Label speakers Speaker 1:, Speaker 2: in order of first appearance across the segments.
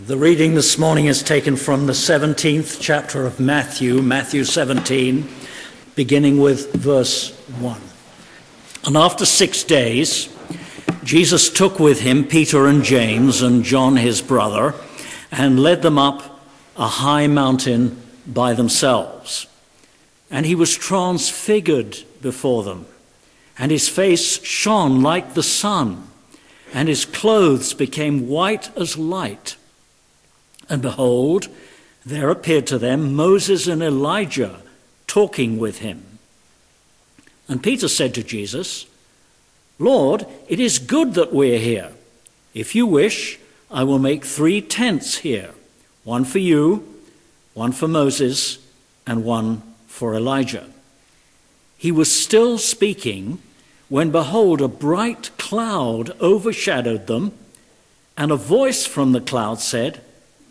Speaker 1: The reading this morning is taken from the 17th chapter of Matthew, Matthew 17, beginning with verse 1. And after 6 days, Jesus took with him Peter and James and John his brother, and led them up a high mountain by themselves. And he was transfigured before them, and his face shone like the sun, and his clothes became white as light. And behold, there appeared to them Moses and Elijah talking with him. And Peter said to Jesus, "Lord, it is good that we are here. If you wish, I will make 3 tents here, one for you, one for Moses, and one for Elijah." He was still speaking when, behold, a bright cloud overshadowed them, and a voice from the cloud said,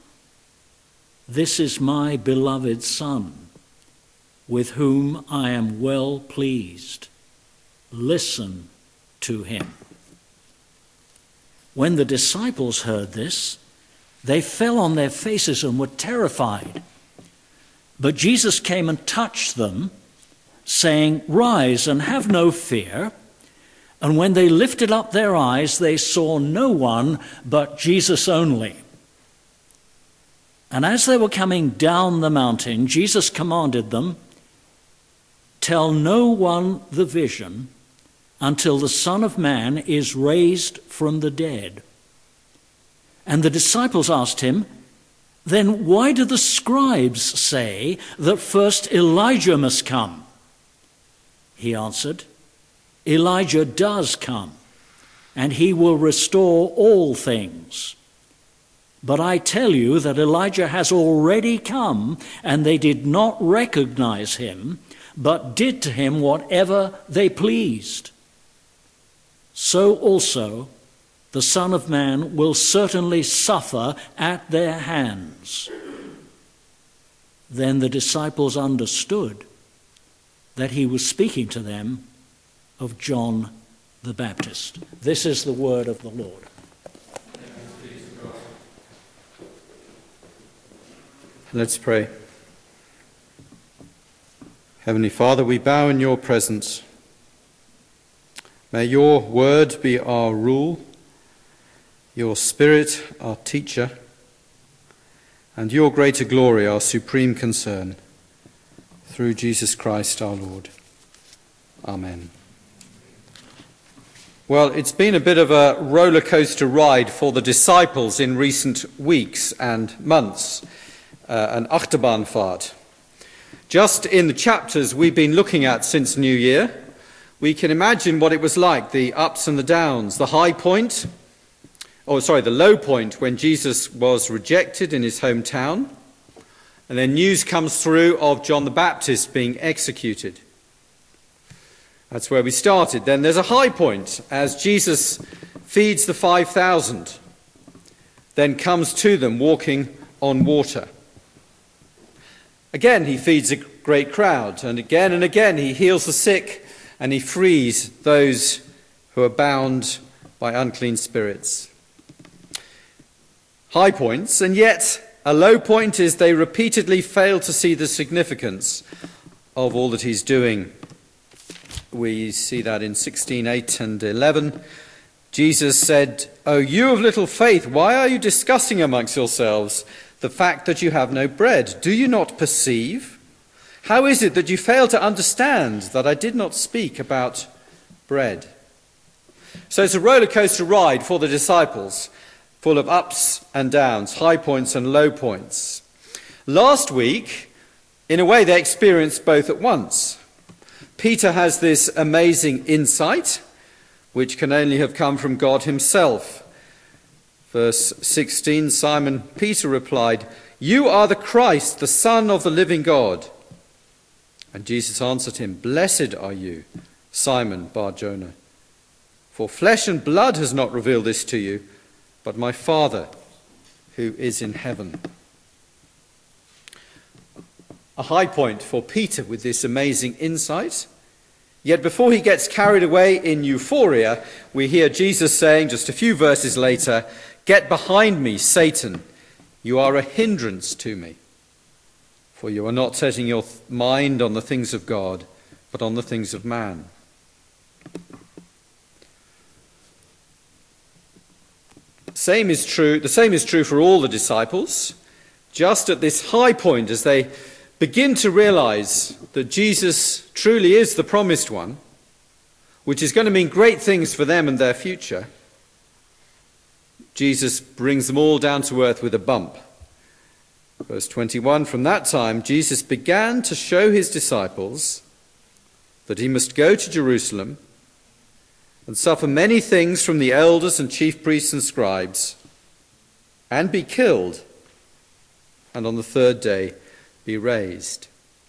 Speaker 1: "This is my beloved Son, with whom I am well pleased. Listen to him." When the disciples heard this, they fell on their faces and were terrified. But Jesus came and touched them, saying, "Rise and have no fear." And when they lifted up their eyes, they saw no one but Jesus only. And as they were coming down the mountain, Jesus commanded them, "Tell no one the vision until the Son of Man is raised from the dead." And the disciples asked him, "Then why do the scribes say that first Elijah must come?" He answered, "Elijah does come, and he will restore all things. But I tell you that Elijah has already come, and they did not recognize him, but did to him whatever they pleased. So also the Son of Man will certainly suffer at their hands." Then the disciples understood that he was speaking to them of John the Baptist. This is the word of the Lord.
Speaker 2: Let's pray. Heavenly Father, we bow in your presence. May your word be our rule, your Spirit our teacher, and your greater glory our supreme concern. Through Jesus Christ our Lord. Amen. Well, it's been a bit of a roller coaster ride for the disciples in recent weeks and months. An Achterbahnfahrt. Just in the chapters we've been looking at since New Year, we can imagine what it was like, the ups and the downs, the low point when Jesus was rejected in his hometown, and then news comes through of John the Baptist being executed. That's where we started. Then there's a high point as Jesus feeds the 5,000, then comes to them walking on water. Again, he feeds a great crowd, and again he heals the sick, and he frees those who are bound by unclean spirits. High points, and yet a low point is they repeatedly fail to see the significance of all that he's doing. We see that in 16:8 and 11. Jesus said, "O you of little faith, why are you discussing amongst yourselves the fact that you have no bread? Do you not perceive? How is it that you fail to understand that I did not speak about bread?" So it's a roller coaster ride for the disciples, full of ups and downs, high points and low points. Last week, in a way, they experienced both at once. Peter has this amazing insight, which can only have come from God himself. Verse 16, Simon Peter replied, "You are the Christ, the Son of the living God." And Jesus answered him, "Blessed are you, Simon Bar-Jonah, for flesh and blood has not revealed this to you, but my Father who is in heaven." A high point for Peter with this amazing insight. Yet before he gets carried away in euphoria, we hear Jesus saying just a few verses later, "Get behind me, Satan. You are a hindrance to me, for you are not setting your mind on the things of God, but on the things of man. The same is true for all the disciples. Just at this high point, as they begin to realize that Jesus truly is the promised one, which is going to mean great things for them and their future, Jesus brings them all down to earth with a bump. Verse 21, from that time Jesus began to show his disciples that he must go to Jerusalem and suffer many things from the elders and chief priests and scribes, and be killed, and on the third day be raised.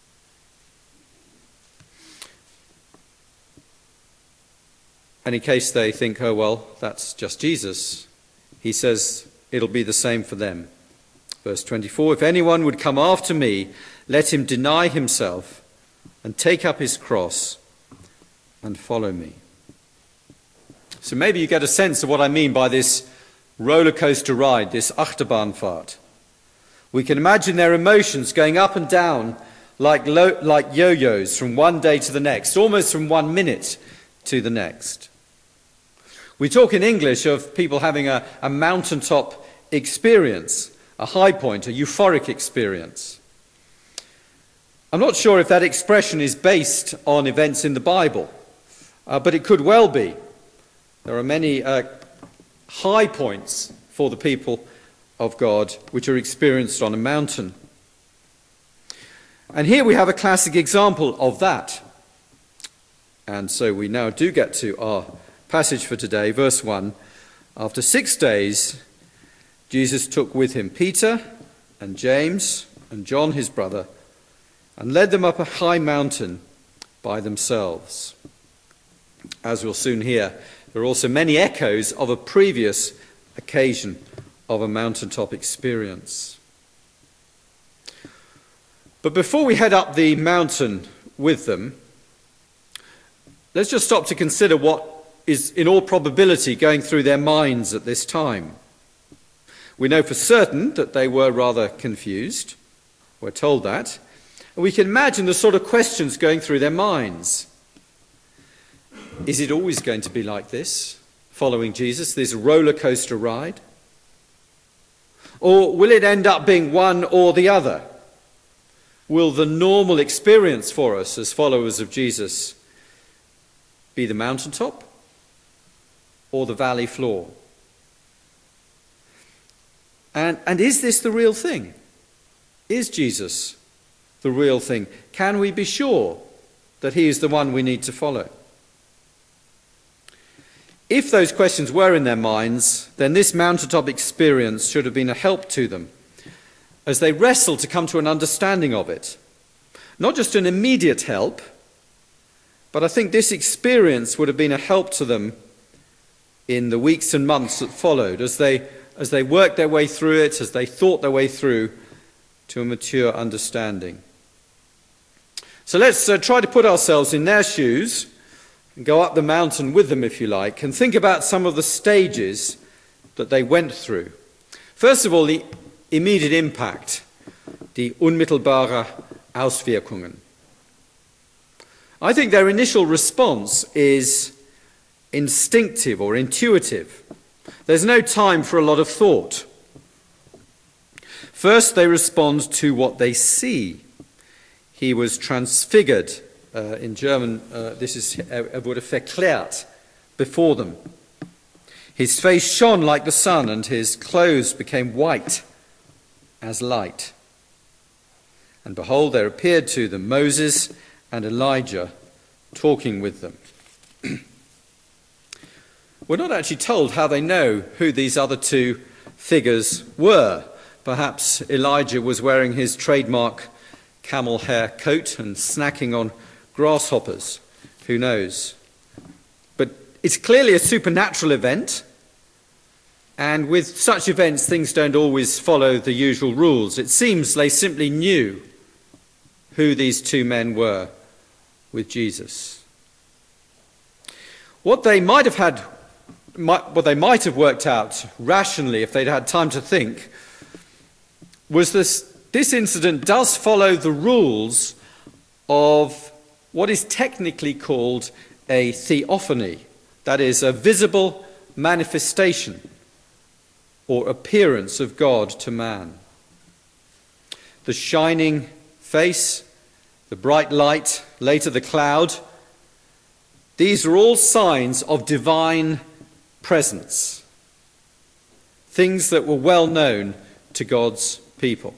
Speaker 2: And in case they think, oh well, that's just Jesus, he says it'll be the same for them. Verse 24, if anyone would come after me, let him deny himself and take up his cross and follow me. So maybe you get a sense of what I mean by this roller coaster ride, this Achterbahnfahrt. We can imagine their emotions going up and down like yo-yos from one day to the next, almost from 1 minute to the next. We talk in English of people having a mountaintop experience, a high point, a euphoric experience. I'm not sure if that expression is based on events in the Bible, but it could well be. There are many high points for the people of God which are experienced on a mountain. And here we have a classic example of that. And so we now do get to our passage for today, verse 1. After 6 days, Jesus took with him Peter and James and John his brother and led them up a high mountain by themselves. As we'll soon hear, there are also many echoes of a previous occasion of a mountaintop experience. But before we head up the mountain with them, let's just stop to consider what is in all probability going through their minds at this time. We know for certain that they were rather confused. We're told that. And we can imagine the sort of questions going through their minds. Is it always going to be like this, following Jesus, this roller coaster ride? Or will it end up being one or the other? Will the normal experience for us as followers of Jesus be the mountaintop or the valley floor? And is this the real thing? Is Jesus the real thing? Can we be sure that he is the one we need to follow? If those questions were in their minds, then this mountaintop experience should have been a help to them as they wrestled to come to an understanding of it. Not just an immediate help, but I think this experience would have been a help to them in the weeks and months that followed as they worked their way through it, as they thought their way through to a mature understanding. So let's try to put ourselves in their shoes and go up the mountain with them, if you like, and think about some of the stages that they went through. First of all, the immediate impact, die unmittelbare Auswirkungen. I think their initial response is instinctive or intuitive. There's no time for a lot of thought. First, they respond to what they see. He was transfigured. In German, this is wurde verklärt before them. His face shone like the sun, and his clothes became white as light. And behold, there appeared to them Moses and Elijah talking with them. We're not actually told how they know who these other two figures were. Perhaps Elijah was wearing his trademark camel hair coat and snacking on grasshoppers. Who knows? But it's clearly a supernatural event. And with such events, things don't always follow the usual rules. It seems they simply knew who these two men were with Jesus. What they might have worked out rationally if they'd had time to think was this incident does follow the rules of what is technically called a theophany, that is, a visible manifestation or appearance of God to man. The shining face, the bright light, later the cloud, these are all signs of divine presence, things that were well known to God's people.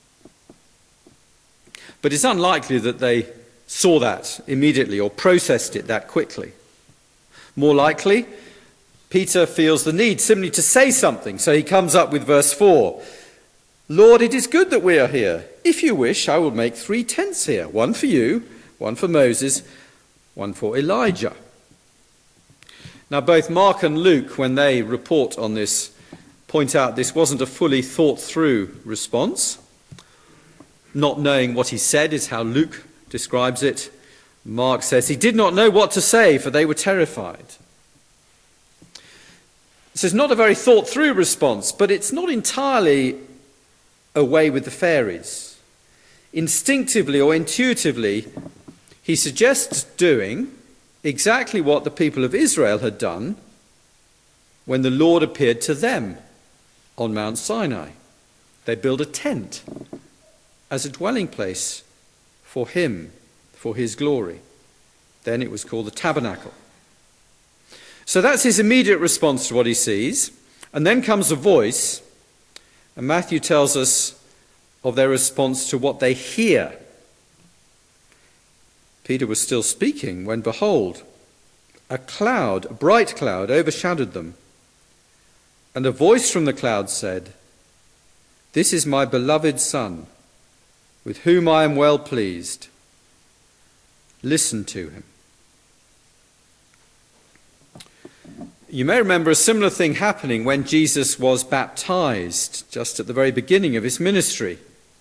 Speaker 2: But it's unlikely that they saw that immediately or processed it that quickly. More likely, Peter feels the need simply to say something, so he comes up with verse 4. Lord, it is good that we are here. If you wish, I will make 3 tents here, one for you, one for Moses, one for Elijah. Now, both Mark and Luke, when they report on this, point out this wasn't a fully thought through response. Not knowing what he said is how Luke describes it. Mark says he did not know what to say, for they were terrified. This is not a very thought through response, but it's not entirely away with the fairies. Instinctively or intuitively, he suggests doing exactly what the people of Israel had done when the Lord appeared to them on Mount Sinai. They built a tent as a dwelling place for him, for his glory. Then it was called the tabernacle. So that's his immediate response to what he sees. And then comes a voice, and Matthew tells us of their response to what they hear. Peter was still speaking when, behold, a bright cloud, overshadowed them. And a voice from the cloud said, "This is my beloved Son, with whom I am well pleased. Listen to him." You may remember a similar thing happening when Jesus was baptized, just at the very beginning of his ministry.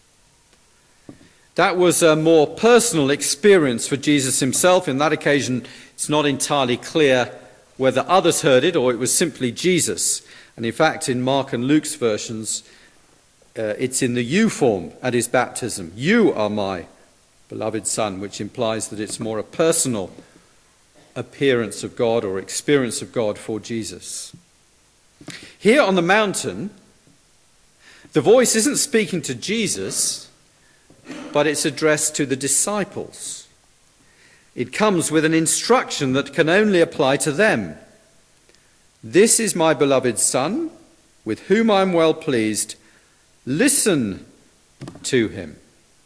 Speaker 2: That was a more personal experience for Jesus himself. In that occasion, it's not entirely clear whether others heard it or it was simply Jesus. And in fact, in Mark and Luke's versions, it's in the you form at his baptism. You are my beloved Son, which implies that it's more a personal appearance of God or experience of God for Jesus. Here on the mountain, the voice isn't speaking to Jesus, but it's addressed to the disciples. It comes with an instruction that can only apply to them. This is my beloved Son, with whom I am well pleased. Listen to him.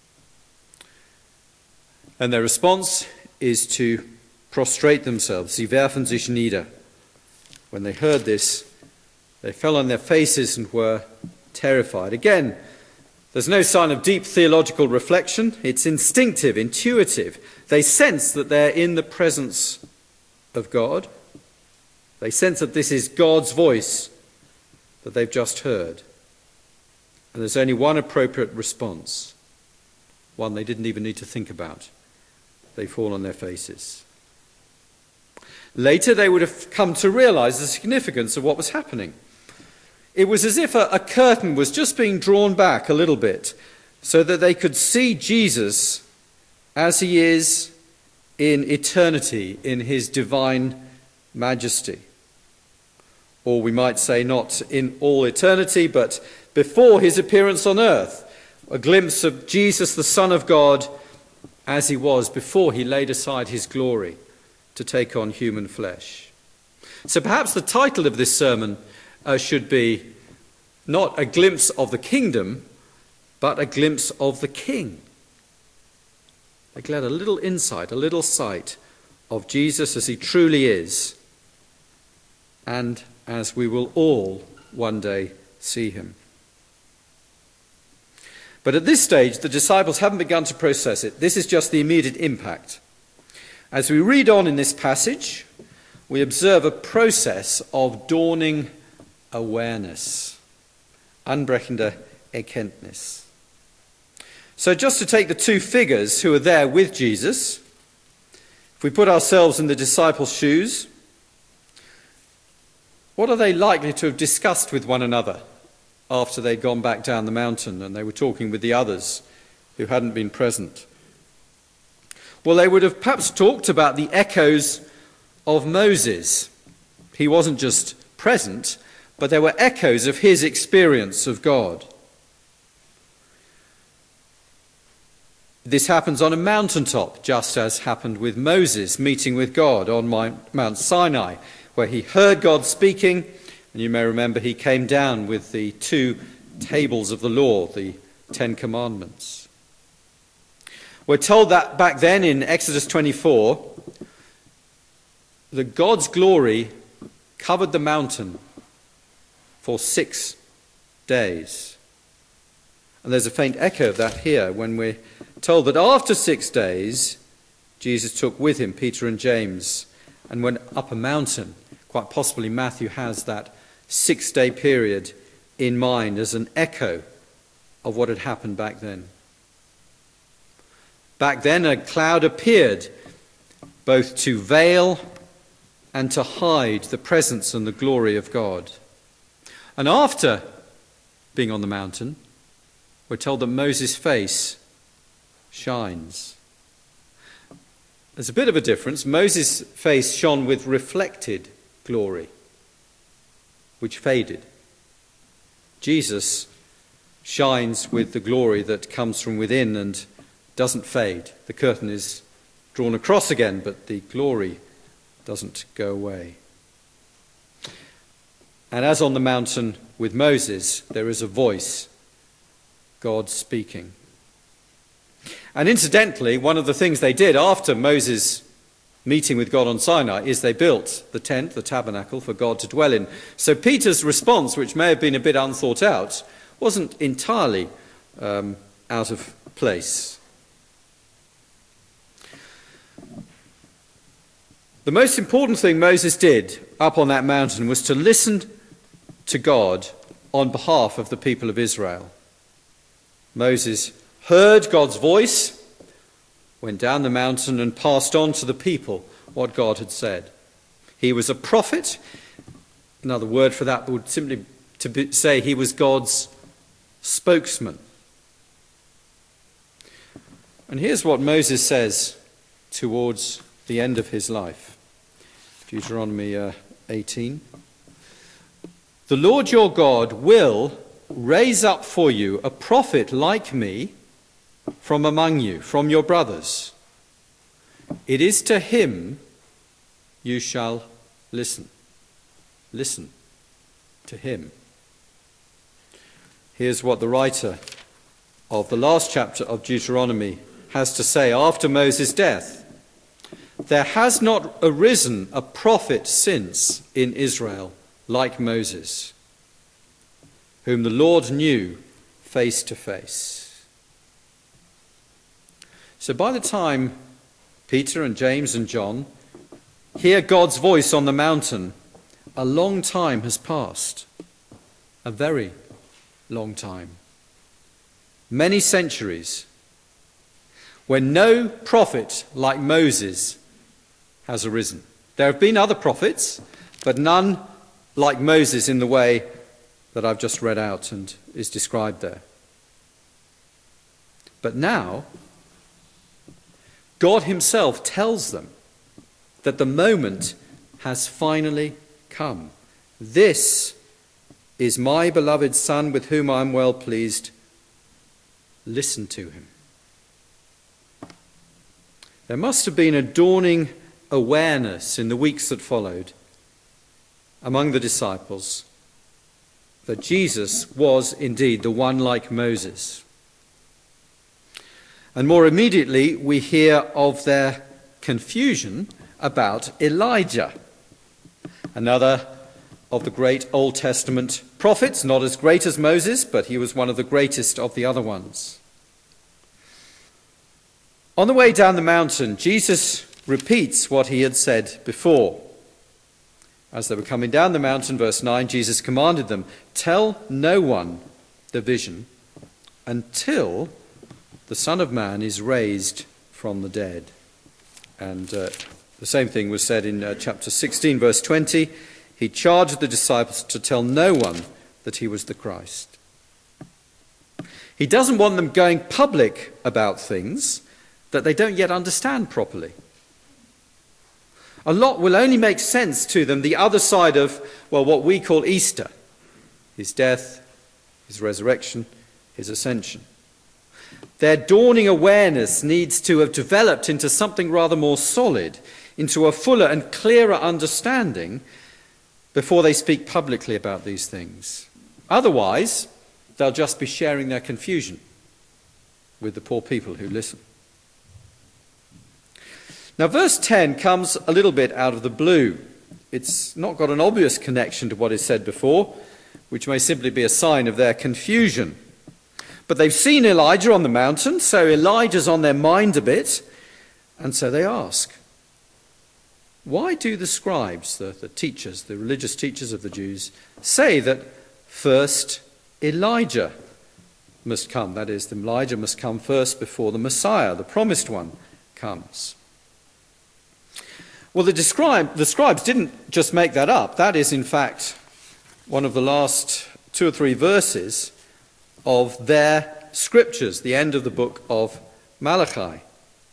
Speaker 2: And their response is to prostrate themselves. Sie werfen sich nieder. When they heard this, they fell on their faces and were terrified. Again, there's no sign of deep theological reflection. It's instinctive, intuitive. They sense that they're in the presence of God. They sense that this is God's voice that they've just heard. And there's only one appropriate response, one they didn't even need to think about. They fall on their faces. Later, they would have come to realize the significance of what was happening. It was as if a curtain was just being drawn back a little bit so that they could see Jesus as he is in eternity, in his divine majesty. Or we might say not in all eternity, but before his appearance on earth, a glimpse of Jesus, the Son of God, as he was before he laid aside his glory to take on human flesh. So perhaps the title of this sermon should be not a glimpse of the kingdom, but a glimpse of the King. They get a little insight, a little sight of Jesus as he truly is, and as we will all one day see him. But at this stage, the disciples haven't begun to process it. This is just the immediate impact. As we read on in this passage, we observe a process of dawning awareness, anbrechende Erkenntnis. So just to take the two figures who are there with Jesus, if we put ourselves in the disciples' shoes, what are they likely to have discussed with one another after they'd gone back down the mountain and they were talking with the others who hadn't been present? Well, they would have perhaps talked about the echoes of Moses. He wasn't just present, but there were echoes of his experience of God. This happens on a mountaintop, just as happened with Moses meeting with God on Mount Sinai, where he heard God speaking, and you may remember he came down with the 2 tables of the law, the 10 Commandments. We're told that back then in Exodus 24, that God's glory covered the mountain for 6 days. And there's a faint echo of that here when we're told that after 6 days, Jesus took with him Peter and James and went up a mountain. Quite possibly Matthew has that 6-day period in mind as an echo of what had happened back then. Back then, a cloud appeared both to veil and to hide the presence and the glory of God. And after being on the mountain, we're told that Moses' face shines. There's a bit of a difference. Moses' face shone with reflected glory, which faded. Jesus shines with the glory that comes from within and doesn't fade. The curtain is drawn across again, but the glory doesn't go away. And as on the mountain with Moses, there is a voice, God speaking. And incidentally, one of the things they did after Moses' meeting with God on Sinai is they built the tent, the tabernacle, for God to dwell in. So Peter's response, which may have been a bit unthought out, wasn't entirely out of place. The most important thing Moses did up on that mountain was to listen to God on behalf of the people of Israel. Moses heard God's voice, went down the mountain and passed on to the people what God had said. He was a prophet. Another word for that would simply say he was God's spokesman. And here's what Moses says towards the end of his life. Deuteronomy 18. The Lord your God will raise up for you a prophet like me from among you, from your brothers. It is to him you shall listen. Listen to him. Here's what the writer of the last chapter of Deuteronomy has to say after Moses' death. There has not arisen a prophet since in Israel like Moses, whom the Lord knew face to face. So by the time Peter and James and John hear God's voice on the mountain, a long time has passed. A very long time. Many centuries, when no prophet like Moses has arisen. There have been other prophets, but none like Moses in the way that I've just read out and is described there. But now, God himself tells them that the moment has finally come. This is my beloved Son with whom I am well pleased. Listen to him. There must have been a dawning awareness in the weeks that followed among the disciples that Jesus was indeed the one like Moses. And more immediately we hear of their confusion about Elijah, another of the great Old Testament prophets, not as great as Moses, but he was one of the greatest of the other ones. On the way down the mountain, Jesus repeats what he had said before. As they were coming down the mountain, verse 9, Jesus commanded them, tell no one the vision until the Son of Man is raised from the dead. And the same thing was said in chapter 16, verse 20. He charged the disciples to tell no one that he was the Christ. He doesn't want them going public about things that they don't yet understand properly. A lot will only make sense to them the other side of, well, what we call Easter. His death, his resurrection, his ascension. Their dawning awareness needs to have developed into something rather more solid, into a fuller and clearer understanding before they speak publicly about these things. Otherwise, they'll just be sharing their confusion with the poor people who listen. Now, verse 10 comes a little bit out of the blue. It's not got an obvious connection to what is said before, which may simply be a sign of their confusion. But they've seen Elijah on the mountain, so Elijah's on their mind a bit, and so they ask, why do the scribes, the teachers, the religious teachers of the Jews, say that first Elijah must come? That is, Elijah must come first before the Messiah, the promised one, comes. Well, the scribes didn't just make that up. That is, in fact, one of the last 2 or 3 verses of their scriptures, the end of the book of Malachi.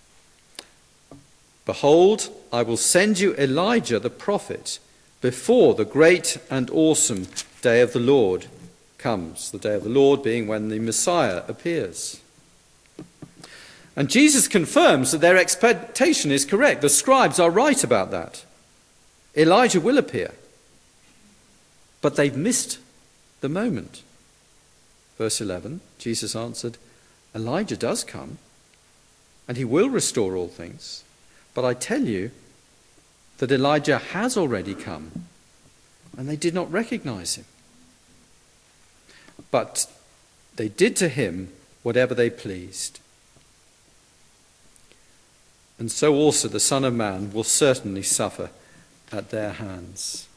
Speaker 2: Behold, I will send you Elijah the prophet before the great and awesome day of the Lord comes. The day of the Lord being when the Messiah appears. And Jesus confirms that their expectation is correct. The scribes are right about that. Elijah will appear. But they've missed the moment. Verse 11, Jesus answered, Elijah does come, and he will restore all things. But I tell you that Elijah has already come, and they did not recognize him. But they did to him whatever they pleased. And so also the Son of Man will certainly suffer at their hands.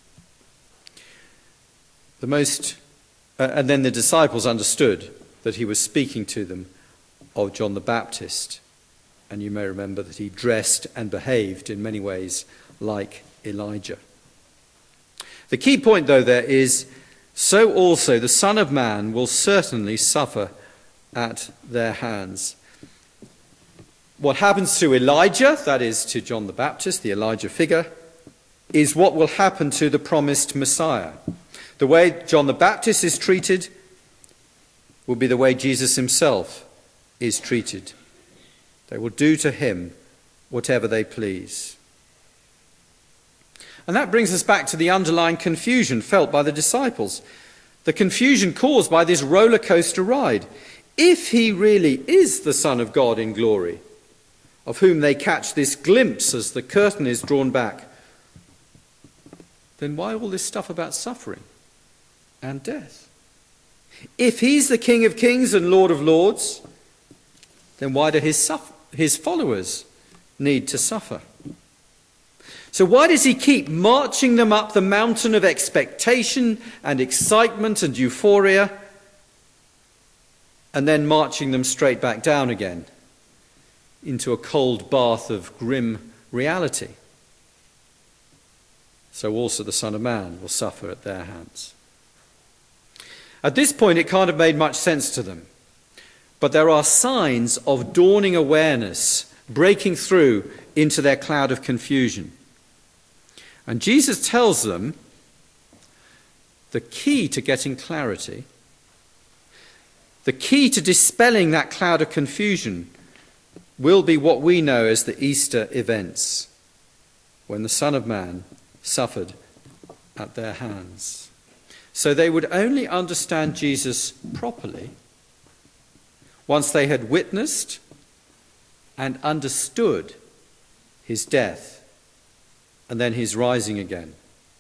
Speaker 2: And then the disciples understood that he was speaking to them of John the Baptist. And you may remember that he dressed and behaved in many ways like Elijah. The key point, though, there is, so also the Son of Man will certainly suffer at their hands. What happens to Elijah, that is to John the Baptist, the Elijah figure, is what will happen to the promised Messiah. The way John the Baptist is treated will be the way Jesus himself is treated. They will do to him whatever they please. And that brings us back to the underlying confusion felt by the disciples. The confusion caused by this roller coaster ride. If he really is the Son of God in glory, of whom they catch this glimpse as the curtain is drawn back, then why all this stuff about suffering and death? If he's the King of Kings and Lord of Lords, then why do his followers need to suffer? So why does he keep marching them up the mountain of expectation and excitement and euphoria, and then marching them straight back down again into a cold bath of grim reality? So also the Son of Man will suffer at their hands. At this point, it can't have made much sense to them. But there are signs of dawning awareness breaking through into their cloud of confusion. And Jesus tells them the key to getting clarity, the key to dispelling that cloud of confusion, will be what we know as the Easter events, when the Son of Man suffered at their hands. So they would only understand Jesus properly once they had witnessed and understood his death and then his rising again.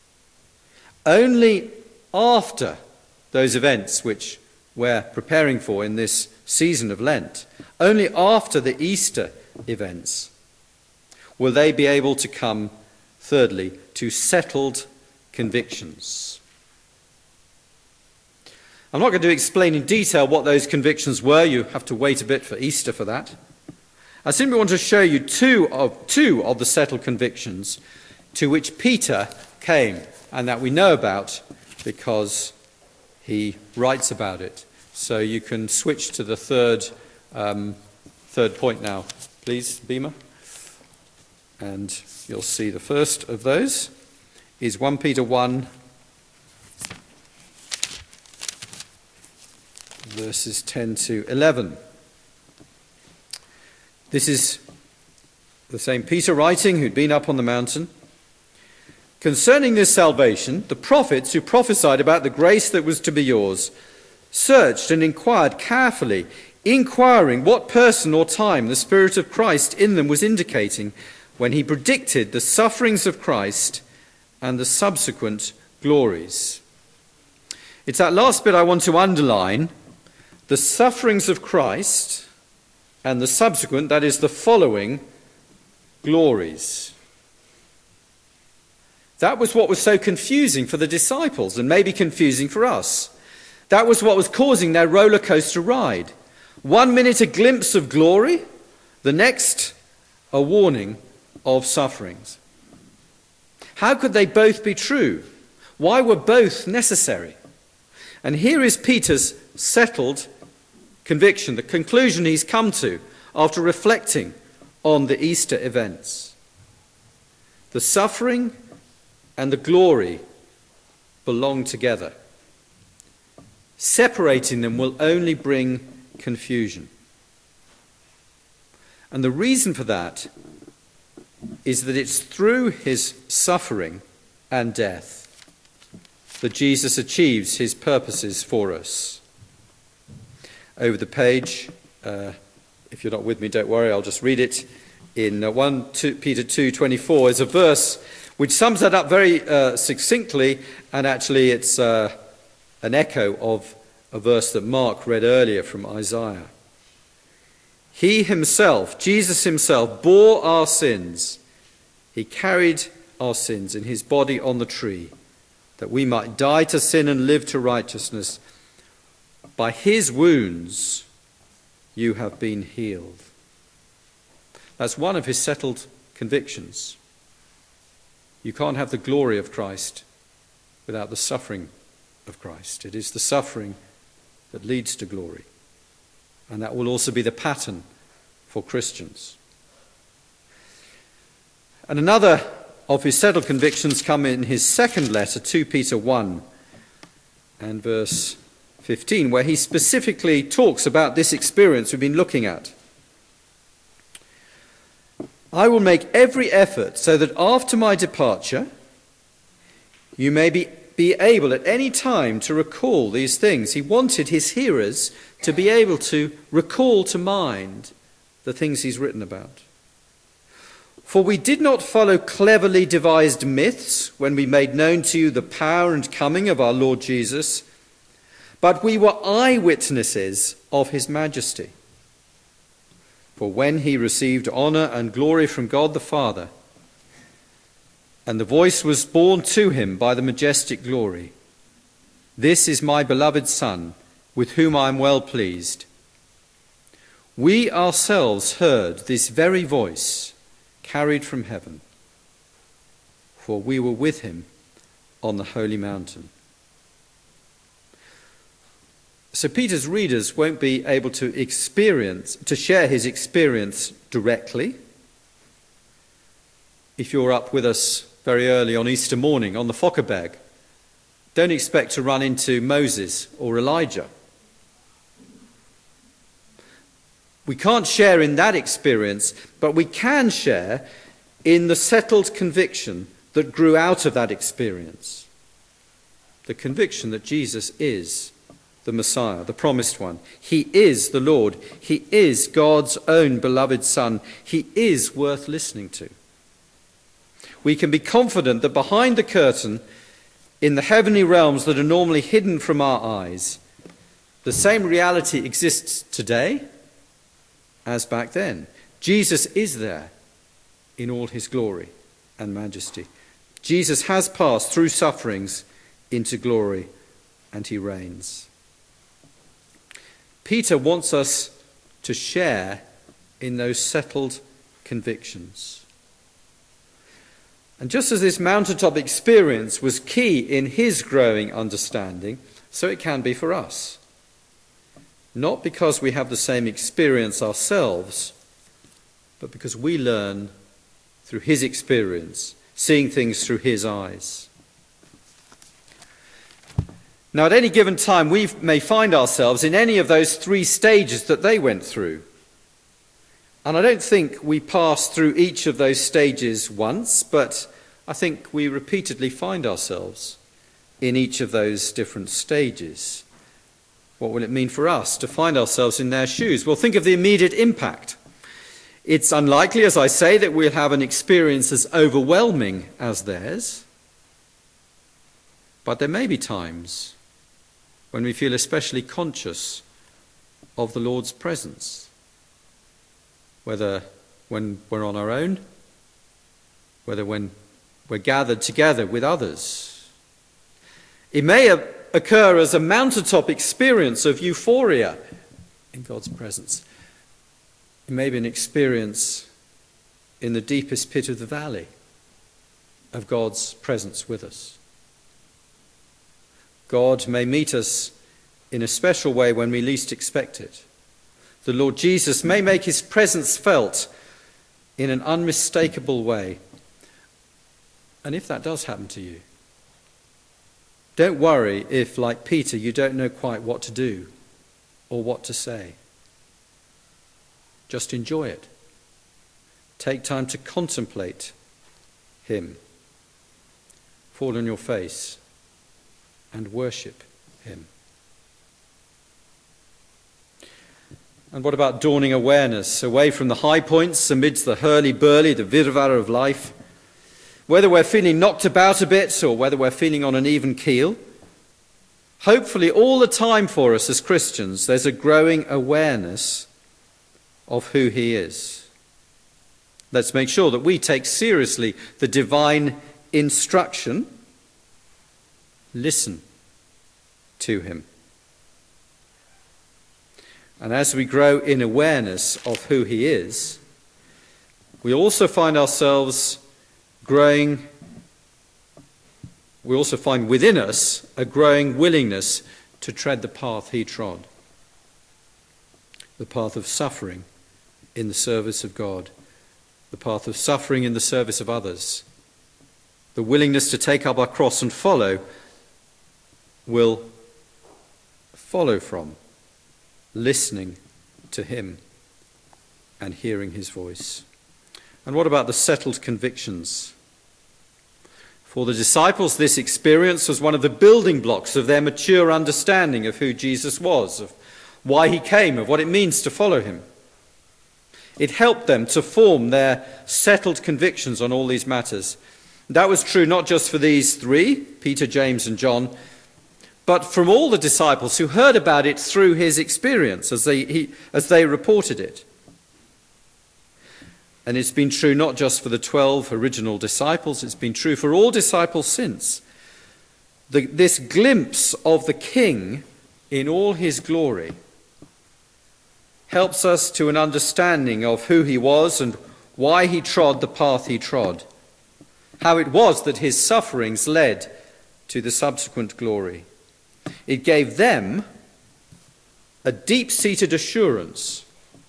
Speaker 2: Only after those events which we're preparing for in this season of Lent, only after the Easter events, will they be able to come, thirdly, to settled convictions. I'm not going to explain in detail what those convictions were. You have to wait a bit for Easter for that. I simply want to show you two of the settled convictions to which Peter came, and that we know about because he writes about it So you can switch to the third point now, please, Beamer. And you'll see the first of those is 1 Peter 1, verses 10 to 11. This is the same Peter writing, who'd been up on the mountain. Concerning this salvation, the prophets who prophesied about the grace that was to be yours searched and inquired carefully, inquiring what person or time the Spirit of Christ in them was indicating when he predicted the sufferings of Christ and the subsequent glories. It's that last bit I want to underline, the sufferings of Christ and the subsequent, that is the following, glories. That was what was so confusing for the disciples and maybe confusing for us. That was what was causing their roller coaster ride. 1 minute a glimpse of glory, the next a warning of sufferings. How could they both be true? Why were both necessary? And here is Peter's settled conviction, the conclusion he's come to after reflecting on the Easter events. The suffering and the glory belong together. Separating them will only bring confusion. And the reason for that is that it's through his suffering and death that Jesus achieves his purposes for us. Over the page, if you're not with me, don't worry, I'll just read it. In 1 Peter 2:24 is a verse which sums that up very succinctly, and actually it's an echo of a verse that Mark read earlier from Isaiah. He himself, Jesus himself, bore our sins. He carried our sins in his body on the tree, that we might die to sin and live to righteousness. By his wounds you have been healed. That's one of his settled convictions. You can't have the glory of Christ without the suffering of Christ. It is the suffering that leads to glory. And that will also be the pattern for Christians. And another of his settled convictions come in his second letter, 2 Peter 1 and verse 15, where he specifically talks about this experience we've been looking at. I will make every effort so that after my departure you may be able at any time to recall these things. He wanted his hearers to be able to recall to mind the things he's written about. For we did not follow cleverly devised myths when we made known to you the power and coming of our Lord Jesus, but we were eyewitnesses of his majesty. For when he received honor and glory from God the Father, and the voice was borne to him by the majestic glory, "This is my beloved Son, with whom I am well pleased," we ourselves heard this very voice carried from heaven, for we were with him on the holy mountain. So Peter's readers won't be able to share his experience directly. If you're up with us very early on Easter morning on the Fokkerberg, don't expect to run into Moses or Elijah. We can't share in that experience, but we can share in the settled conviction that grew out of that experience. The conviction that Jesus is the Messiah, the promised one. He is the Lord. He is God's own beloved Son. He is worth listening to. We can be confident that behind the curtain, in the heavenly realms that are normally hidden from our eyes, the same reality exists today as back then. Jesus is there in all his glory and majesty. Jesus has passed through sufferings into glory, and he reigns. Peter wants us to share in those settled convictions. And just as this mountaintop experience was key in his growing understanding, so it can be for us. not because we have the same experience ourselves, but because we learn through his experience, seeing things through his eyes. Now, at any given time, we may find ourselves in any of those three stages that they went through. And I don't think we pass through each of those stages once, but I think we repeatedly find ourselves in each of those different stages. What will it mean for us to find ourselves in their shoes? Well, think of the immediate impact. It's unlikely, as I say, that we'll have an experience as overwhelming as theirs. But there may be times when we feel especially conscious of the Lord's presence, whether when we're on our own, whether when we're gathered together with others. It may occur as a mountaintop experience of euphoria in God's presence. It may be an experience in the deepest pit of the valley of God's presence with us. God may meet us in a special way when we least expect it. The Lord Jesus may make his presence felt in an unmistakable way. And if that does happen to you, don't worry if, like Peter, you don't know quite what to do or what to say. Just enjoy it. Take time to contemplate him. Fall on your face and worship him. And what about dawning awareness, away from the high points, amidst the hurly-burly, the virvara of life? Whether we're feeling knocked about a bit or whether we're feeling on an even keel, hopefully all the time for us as Christians, there's a growing awareness of who he is. Let's make sure that we take seriously the divine instruction. Listen to him. And as we grow in awareness of who he is, we also find ourselves growing, we also find within us a growing willingness to tread the path he trod. The path of suffering in the service of God. The path of suffering in the service of others. The willingness to take up our cross and follow will follow from listening to him and hearing his voice. And what about the settled convictions? For the disciples, this experience was one of the building blocks of their mature understanding of who Jesus was, of why he came, of what it means to follow him. It helped them to form their settled convictions on all these matters. That was true not just for these three, Peter, James, and John, but from all the disciples who heard about it through his experience as they reported it. And it's been true not just for the 12 original disciples, it's been true for all disciples since. This glimpse of the King in all his glory helps us to an understanding of who he was and why he trod the path he trod, how it was that his sufferings led to the subsequent glory. It gave them a deep-seated assurance,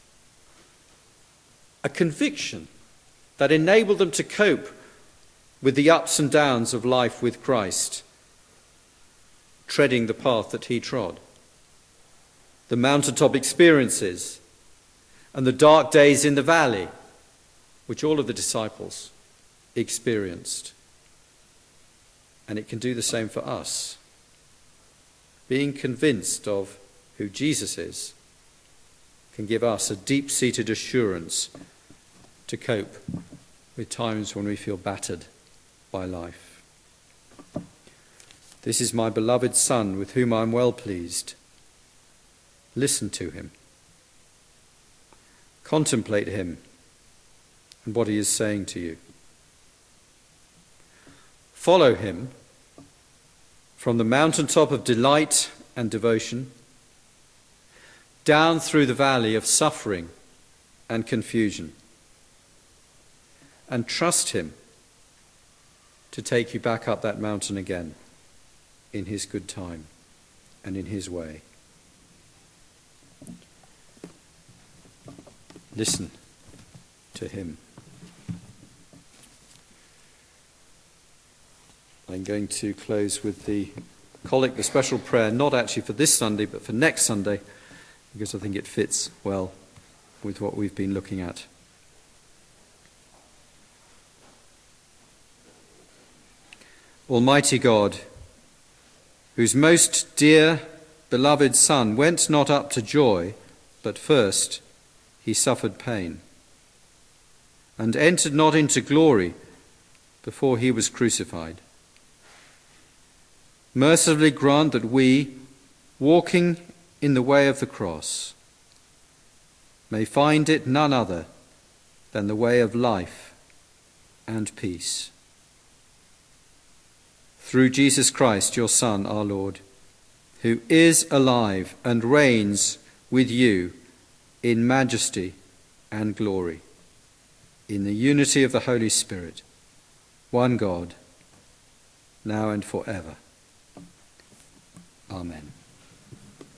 Speaker 2: a conviction that enabled them to cope with the ups and downs of life with Christ, treading the path that he trod. The mountaintop experiences and the dark days in the valley, which all of the disciples experienced. And it can do the same for us. Being convinced of who Jesus is can give us a deep-seated assurance to cope with times when we feel battered by life. This is my beloved Son, with whom I am well pleased. Listen to him. Contemplate him and what he is saying to you. Follow him from the mountaintop of delight and devotion down through the valley of suffering and confusion, and trust him to take you back up that mountain again in his good time and in his way. Listen to him. I'm going to close with the collect, the special prayer, not actually for this Sunday, but for next Sunday, because I think it fits well with what we've been looking at. Almighty God, whose most dear, beloved Son went not up to joy, but first he suffered pain, and entered not into glory before he was crucified. Mercifully grant that we, walking in the way of the cross, may find it none other than the way of life and peace. Through Jesus Christ, your Son, our Lord, who is alive and reigns with you in majesty and glory, in the unity of the Holy Spirit, one God, now and forever. Amen.